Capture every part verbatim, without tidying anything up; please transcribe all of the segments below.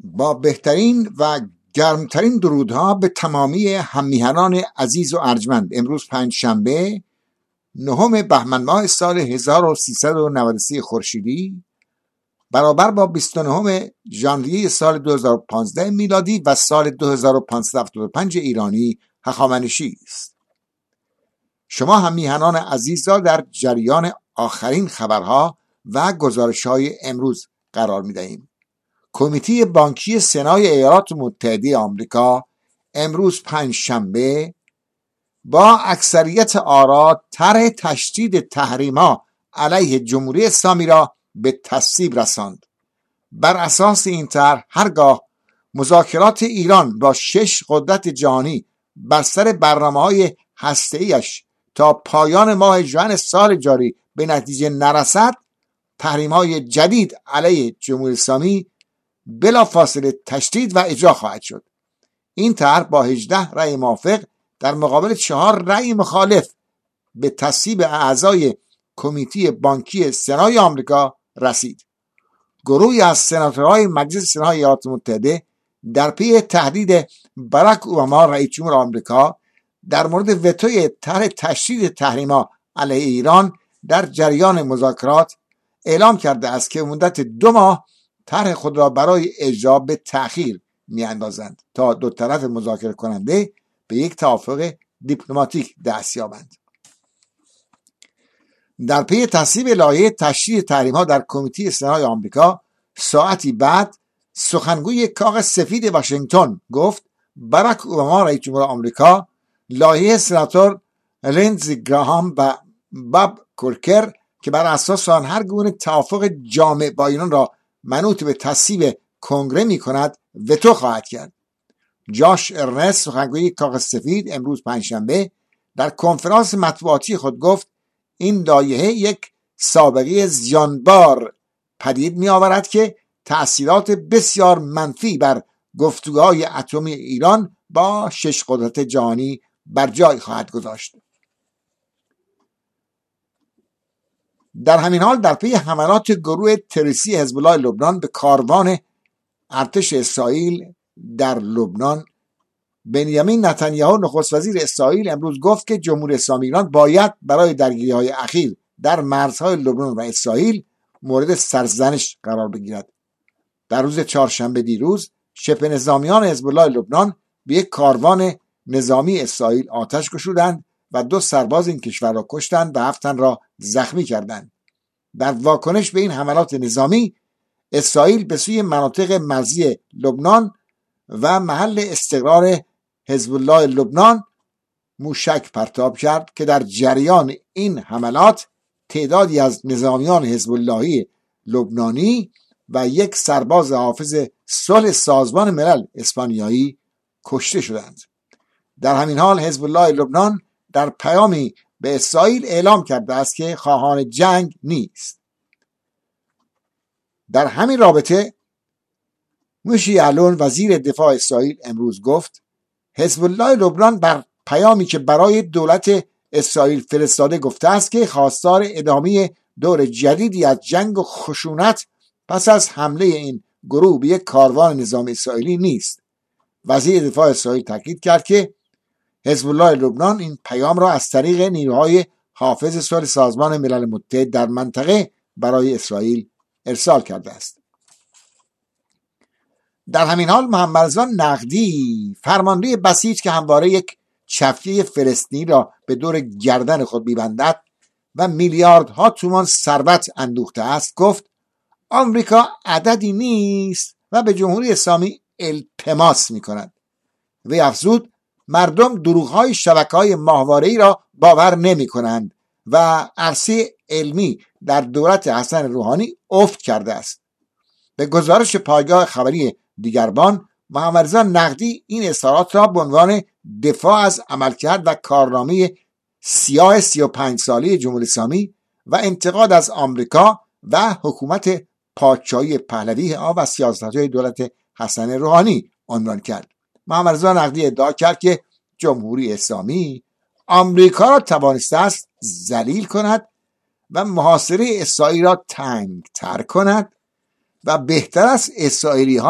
با بهترین و گرمترین درودها به تمامی هممیهنان عزیز و ارجمند، امروز پنج شنبه نهم بهمن ماه سال هزار و سیصد و نود و سه خورشیدی برابر با بیست و نهم ژانویه سال دو هزار و پانزده میلادی و سال دو هزار و پانصد و هفتاد و پنج ایرانی هخامنشی است. شما هممیهنان عزیز را در جریان آخرین خبرها و گزارش‌های امروز قرار می‌دهیم. کمیته بانکی سنای ایالات متحده آمریکا امروز پنج شنبه با اکثریت آرا طرح تشدید تحریم‌ها علیه جمهوری اسلامی را به تصویب رساند. بر اساس این طرح هرگاه مذاکرات ایران با شش قدرت جهانی بر سر برنامه‌های هسته‌ایش تا پایان ماه ژوئن سال جاری به نتیجه نرسد، تحریم‌های جدید علیه جمهوری اسلامی بلافاصله تشدید و اجرا خواهد شد. این طرح با هجده رأی موافق در مقابل چهار رأی مخالف به تصویب اعضای کمیته بانکی سنای آمریکا رسید. گروهی از سناتورهای مجلس سنای ایالات متحده در پی تهدید باراک اوباما رئیس جمهور آمریکا در مورد وتوی طرح تشدید تحریم‌ها علیه ایران در جریان مذاکرات اعلام کرده است که مدت دو ماه طرح خود را برای اجرا به تأخیر می‌اندازند تا دو طرف مذاکره کننده به یک توافق دیپلماتیک دست یابند. در پی تصویب لایحه تشدید تحریم‌ها در کمیته سنای آمریکا ساعتی بعد سخنگوی کاخ سفید واشنگتن گفت باراک اوباما رئیس جمهور آمریکا لایحه سناتور لینزی گراهام و باب کورکر که بر اساس آن هر گونه توافق جامع با ایران را منوط به تصویب کنگره می کند وتو خواهد کرد. جاش ارنست سخنگوی کاخ سفید امروز پنجشنبه در کنفرانس مطبوعاتی خود گفت این لایحه یک سابقه زیانبار پدید می آورد که تأثیرات بسیار منفی بر گفتگوهای اتمی ایران با شش قدرت جهانی بر جای خواهد گذاشت. در همین حال در پی حملات گروه تروریستی حزب الله لبنان به کاروان ارتش اسرائیل در لبنان، بنیامین نتانیاهو نخست وزیر اسرائیل امروز گفت که جمهوری اسلامی ایران باید برای درگیری‌های اخیر در مرزهای لبنان و اسرائیل مورد سرزنش قرار بگیرد. در روز چهارشنبه دیروز شبه نظامیان حزب الله لبنان به یک کاروان نظامی اسرائیل آتش گشودند و دو سرباز این کشور را کشتند و هفت تن را زخمی کردند. در واکنش به این حملات نظامی، اسرائیل به سوی مناطق مرزی لبنان و محل استقرار حزب الله لبنان موشک پرتاب کرد که در جریان این حملات تعدادی از نظامیان حزب اللهی لبنانی و یک سرباز حافظ صلح سازمان ملل اسپانیایی کشته شدند. در همین حال حزب الله لبنان در پیامی به اسرائیل اعلام کرده است که خواهان جنگ نیست. در همین رابطه موشی یعلون وزیر دفاع اسرائیل امروز گفت حزب الله لبنان بر پیامی که برای دولت اسرائیل فرستاده گفته است که خواستار ادامه دور جدیدی از جنگ و خشونت پس از حمله این گروه به یک کاروان نظامی اسرائیلی نیست. وزیر دفاع اسرائیل تاکید کرد که حزب الله لبنان این پیام را از طریق نیروهای حافظ صلح سازمان ملل متحد در منطقه برای اسرائیل ارسال کرده است. در همین حال محمد رضا نقدی فرمانده بسیج که همواره یک چفیه فلسطینی را به دور گردن خود می‌بندد و میلیاردها تومان ثروت اندوخته است گفت آمریکا عددی نیست و به جمهوری اسلامی التماس می‌کند. وی افزود مردم دروغ‌های شبکه‌های ماهواره‌ای را باور نمی‌کنند و عرصه علمی در دولت حسن روحانی افت کرده است. به گزارش پایگاه خبری دیگربان، محمد رضا نقدی این اظهارات را به عنوان دفاع از عملکرد و کارنامه سیاه سی و پنج ساله جمهوری اسلامی و انتقاد از آمریکا و حکومت پادشاهی پهلوی ها و سیاست‌های دولت حسن روحانی عنوان کرد. محمد رضا نقدی ادعا کرد که جمهوری اسلامی آمریکا را توانسته است ذلیل کند و محاصره اسرائیل را تنگ‌تر کند و بهتر است اسرائیلی ها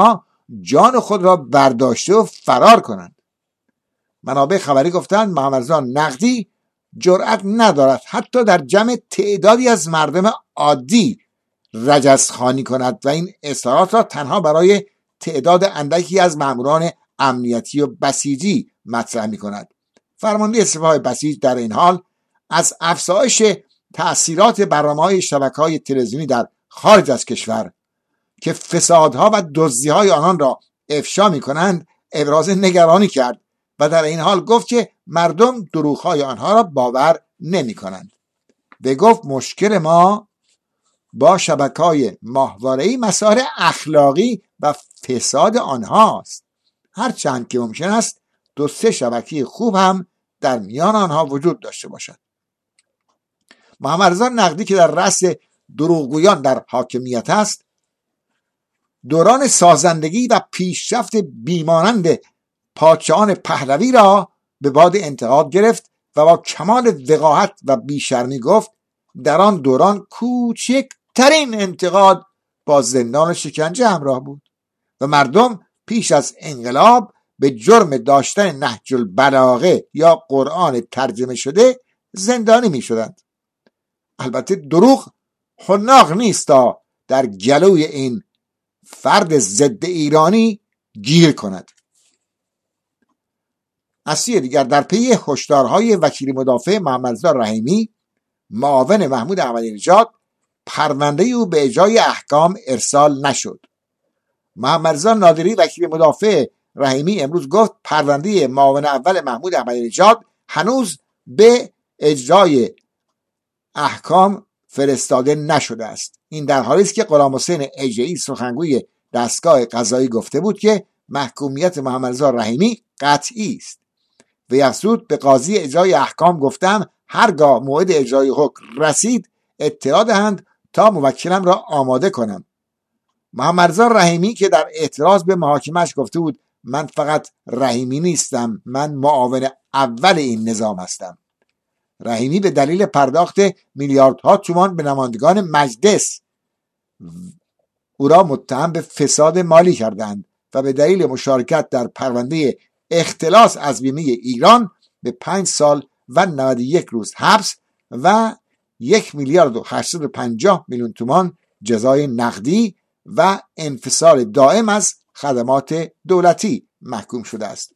جان خود را برداشته و فرار کنند. منابع خبری گفتند محمد رضا نقدی جرأت ندارد حتی در جمع تعدادی از مردم عادی رجزخوانی کند و این اظهارات را تنها برای تعداد اندکی از ماموران امنیتی و بسیجی مطرح می کند. فرمانده سپاه بسیج در این حال از افزایش تأثیرات برنامه‌های شبکه‌های تلویزیونی در خارج از کشور که فسادها و دزدی‌های آنان را افشا می‌کنند ابراز نگرانی کرد و در این حال گفت که مردم دروغ‌های آنها را باور نمی‌کنند. و گفت مشکل ما با شبکه‌های ماهواره‌ای مسائل اخلاقی و فساد آنهاست، هرچند که ممکن است دو سه شبکه خوب هم در میان آنها وجود داشته باشد. محمد رضا نقدی که در رأس دروغگویان در حاکمیت است، دوران سازندگی و پیشرفت بیمانند پادشاهان پهلوی را به باد انتقاد گرفت و با کمال وقاحت و بیشرمی گفت در آن دوران کوچکترین انتقاد با زندان شکنجه همراه بود و مردم پیش از انقلاب به جرم داشتن نهج البلاغه یا قرآن ترجمه شده زندانی می شدند. البته دروغ حناق نیست تا در گلوی این فرد ضد ایرانی گیر کند. از سوی دیگر در پی هشدارهای وکیل مدافع محمد رضا رحیمی معاون محمود احمدی نژاد پرونده او به اجرای احکام ارسال نشد. محمد رضا نادری وکیل مدافع رحیمی امروز گفت پرونده معاون اول محمود احمدی نژاد هنوز به اجرای احکام فرستاده نشده است. این در حالی است که غلام حسین اژه‌ای سخنگوی دستگاه قضایی گفته بود که محکومیت محمد رضا رحیمی قطعی است و افزود به قاضی اجرای احکام گفتم هرگاه موعد اجرای حکم رسید اطلاع دهند تا موکلم را آماده کنم. محمد رضا رحیمی که در اعتراض به محاکمش گفته بود من فقط رحیمی نیستم، من معاون اول این نظام هستم. رحیمی به دلیل پرداخت میلیاردها تومان به نمایندگان مجلس او را متهم به فساد مالی کردند و به دلیل مشارکت در پرونده اختلاس از بیمه ایران به پنج سال و نود و یک روز حبس و یک میلیارد و هشتصد و پنجاه میلیون تومان جزای نقدی و انفصال دائم از خدمات دولتی محکوم شده است.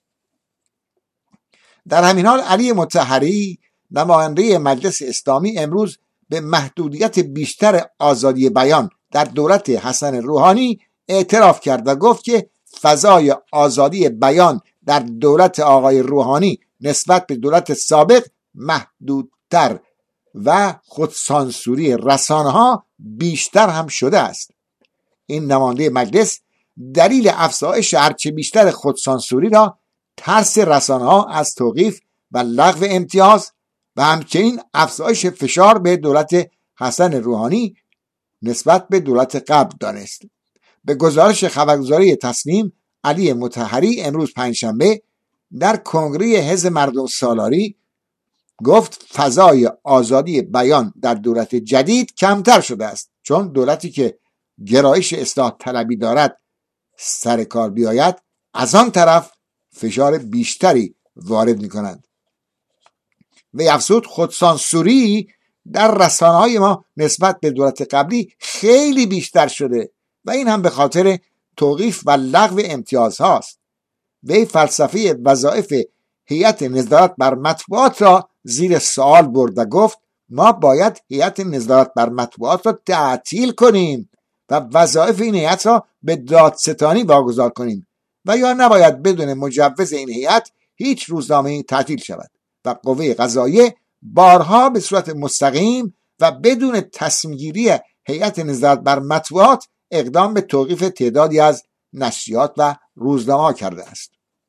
در همین حال علی مطهری نماینده مجلس اسلامی امروز به محدودیت بیشتر آزادی بیان در دولت حسن روحانی اعتراف کرد و گفت که فضای آزادی بیان در دولت آقای روحانی نسبت به دولت سابق محدودتر و خودسانسوری رسانه‌ها بیشتر هم شده است. این نماینده مجلس دلیل افزایش هرچه بیشتر خودسانسوری را ترس رسانه‌ها از توقیف و لغو امتیاز و همچنین افزایش فشار به دولت حسن روحانی نسبت به دولت قبل دانست. به گزارش خبرگزاری تصمیم، علی مطهری امروز پنجشنبه در کنگره حزب مردم سالاری گفت فضای آزادی بیان در دولت جدید کمتر شده است، چون دولتی که گرایش اصلاح طلبی دارد سر کار بیاید از آن طرف فشار بیشتری وارد می کنند. و افزود خودسانسوری در رسانه‌های ما نسبت به دولت قبلی خیلی بیشتر شده و این هم به خاطر توقیف و لغو امتیاز هاست. وی فلسفه وظایف هیئت نظارت بر مطبوعات را زیر سوال برد و گفت ما باید هیئت نظارت بر مطبوعات را تعطیل کنیم و وظایف این هیئت را به دادستانی واگذار کنیم و یا نباید بدون مجوز این هیئت هیچ روزنامه‌ای تعطیل شود و قوه قضاییه بارها به صورت مستقیم و بدون تصمیم گیری هیئت نظارت بر مطبوعات اقدام به توقیف تعدادی از نشریات و روزنامه‌ها کرده است.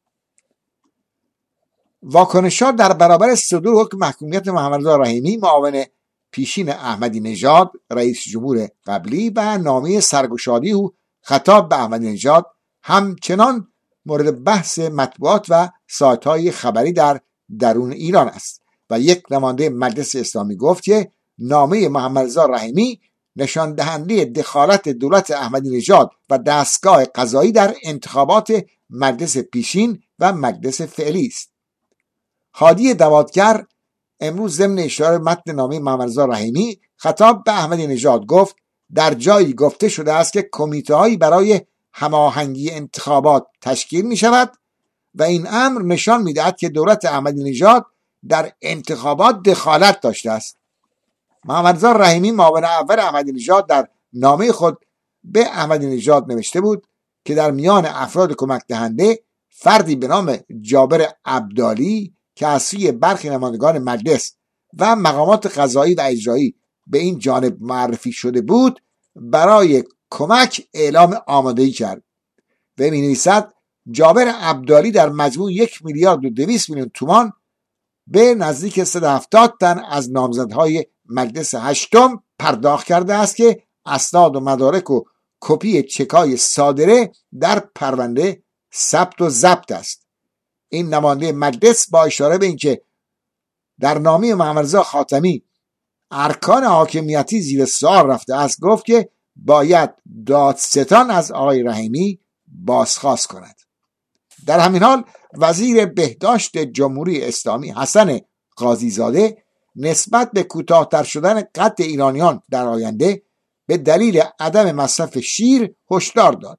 واکنش‌ها در برابر صدور حکم محکومیت محمد رضا رحیمی معاون پیشین احمدی نژاد رئیس جمهور قبلی و نامه سرگشادی او خطاب به احمدی نژاد همچنان مورد بحث مطبوعات و سایت‌های خبری در درون ایران است و یک نماینده مجلس اسلامی گفت که نامه محمد رضا رحیمی نشان دهنده دخالت دولت احمدی نژاد و دستگاه قضایی در انتخابات مجلس پیشین و مجلس فعلی است. هادی دوادگر امروز ضمن اشاره متن نامه محمد رضا رحیمی خطاب به احمدی نژاد گفت در جایی گفته شده است که کمیته‌هایی برای هماهنگی انتخابات تشکیل می شود و این امر نشان می دهد که دولت احمدی نژاد در انتخابات دخالت داشته است. محمد رضا رحیمی معاون اول احمدی نژاد در نامه خود به احمدی نژاد نوشته بود که در میان افراد کمک دهنده فردی به نام جابر عبدالی که از سوی برخی نمایندگان مجلس و مقامات قضایی و اجرایی به این جانب معرفی شده بود برای کمک اعلام آمادگی کرد و می نویسد جابر عبدالی در مجموع یک میلیارد و دویست میلیون تومان به نزدیک صد و هفتاد تن از نامزدهای مجلس هشتم پرداخت کرده است که اسناد و مدارک و کپی چکای صادره در پرونده ثبت و ضبط است. این نماینده مجلس با اشاره به اینکه در نامه محمد رضا خاتمی ارکان حاکمیتی زیر سوال رفته است گفت که باید دادستان از آقای رحیمی بازخواست کند. در همین حال وزیر بهداشت جمهوری اسلامی حسن قاضیزاده نسبت به کوتاه‌تر شدن قد ایرانیان در آینده به دلیل عدم مصرف شیر هشدار داد.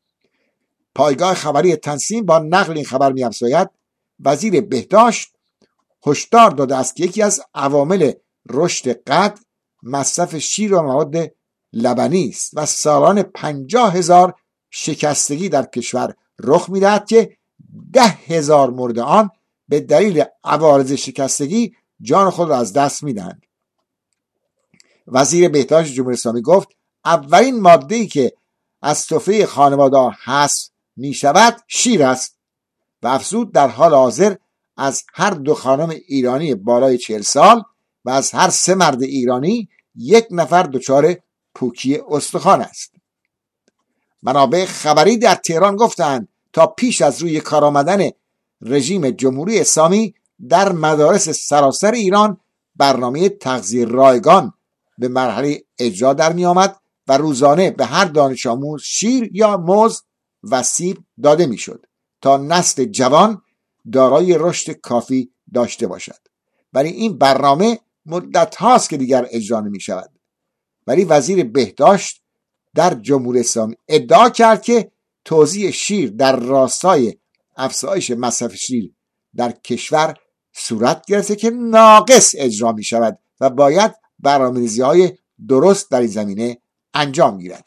پایگاه خبری تنسیم با نقل این خبر می‌افزاید وزیر بهداشت هشدار داده است که یکی از عوامل رشد قد مصرف شیر و مواد لبنی است و سالانه پنجاه هزار شکستگی در کشور رخ می‌دهد که ده هزار مورد آن به دلیل عوارض شکستگی جان خود را از دست می‌دهند. وزیر بهداشت جمهوری اسلامی گفت اولین ماده‌ای که از سفره خانواده‌ها حذف می‌شود شیر است و افزود در حال حاضر از هر دو خانم ایرانی بالای چهل سال و از هر سه مرد ایرانی یک نفر دچار پوکی استخوان است. منابع خبری در تهران گفتند تا پیش از روی کار آمدن رژیم جمهوری اسلامی در مدارس سراسر ایران برنامه تغذیه رایگان به مرحله اجرا در می آمد و روزانه به هر دانش آموز شیر یا موز و سیب داده می شد تا نسل جوان دارای رشد کافی داشته باشد. ولی این برنامه مدت هاست که دیگر اجرا نمی شود. ولی وزیر بهداشت در جمهوری اسلامی ادعا کرد که توزیع شیر در راستای افزایش مصرف شیر در کشور صورت گرفته که ناقص اجرا می شود و باید برنامه‌ریزی‌های درست در این زمینه انجام گیرد.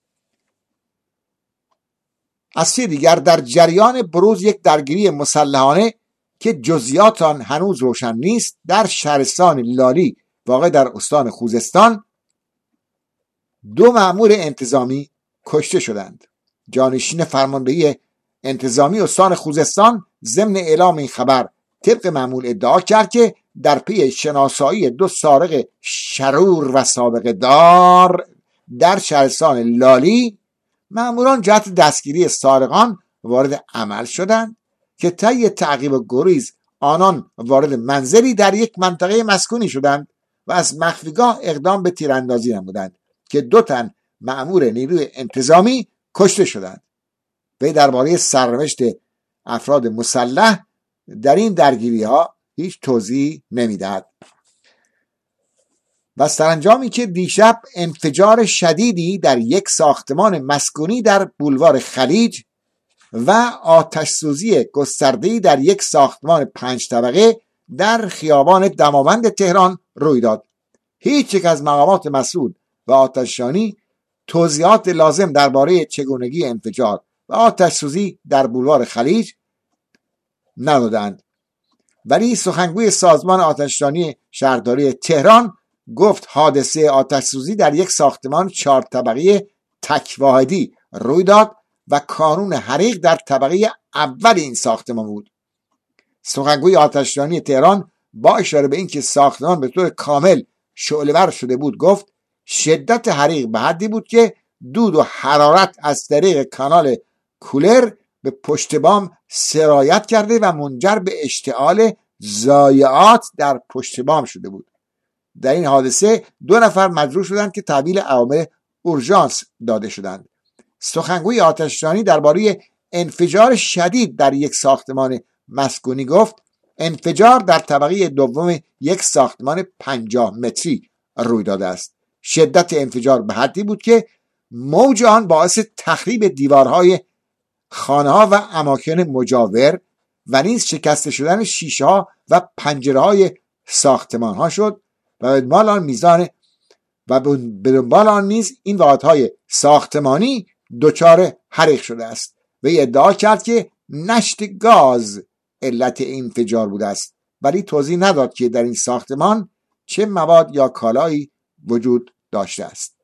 از سوی دیگر در جریان بروز یک درگیری مسلحانه که جزئیات آن هنوز روشن نیست در شهرستان لالی واقع در استان خوزستان دو مأمور انتظامی کشته شدند. جانشین فرماندهی انتظامی استان خوزستان ضمن اعلام این خبر طبق معمول ادعا کرد که در پی شناسایی دو سارق شرور و سابقه دار در شهرستان لالی مأموران جهت دستگیری سارقان وارد عمل شدند که طی تعقیب و گریز آنان وارد منزلی در یک منطقه مسکونی شدند و از مخفیگاه اقدام به تیراندازی نمودند که دو تن مأمور نیروی انتظامی کشته شدند. وی درباره سرنوشت افراد مسلح در این درگیری ها هیچ توضیح نمیدهد. و سرانجامی که دیشب انفجار شدیدی در یک ساختمان مسکونی در بولوار خلیج و آتش سوزی گسترده‌ای در یک ساختمان پنج طبقه در خیابان دماوند تهران روی داد. هیچ یک از مقامات مسئول و آتش‌نشانی توضیحات لازم درباره چگونگی انفجار و آتش سوزی در بولوار خلیج ندادند. ولی سخنگوی سازمان آتش‌نشانی شهرداری تهران گفت حادثه آتش سوزی در یک ساختمان چهار طبقه تک واحدی روی داد و کانون حریق در طبقه اول این ساختمان بود. سخنگوی آتش‌نشانی تهران با اشاره به اینکه ساختمان به طور کامل شعله‌ور شده بود گفت شدت حریق به حدی بود که دود و حرارت از طریق کانال کولر به پشت بام سرایت کرده و منجر به اشتعال ضایعات در پشت بام شده بود. در این حادثه دو نفر مجروح شدند که تحویل اوامر اورژانس داده شدند. سخنگوی آتش‌نشانی درباره انفجار شدید در یک ساختمان مسکونی گفت انفجار در طبقه دوم یک ساختمان پنجاه متری روی داده است. شدت انفجار به حدی بود که موج آن باعث تخریب دیوارهای خانه‌ها و اماکن مجاور و نیز شکسته شدن شیشه‌ها و پنجره‌های ساختمان‌ها شد و به دنبال آن میزان و به دنبال آن نیز این واحدهای ساختمانی دچار حریق شده است. و ادعا کرد که نشت گاز علت این انفجار بوده است، ولی توضیح نداد که در این ساختمان چه مواد یا کالایی وجود داشته است.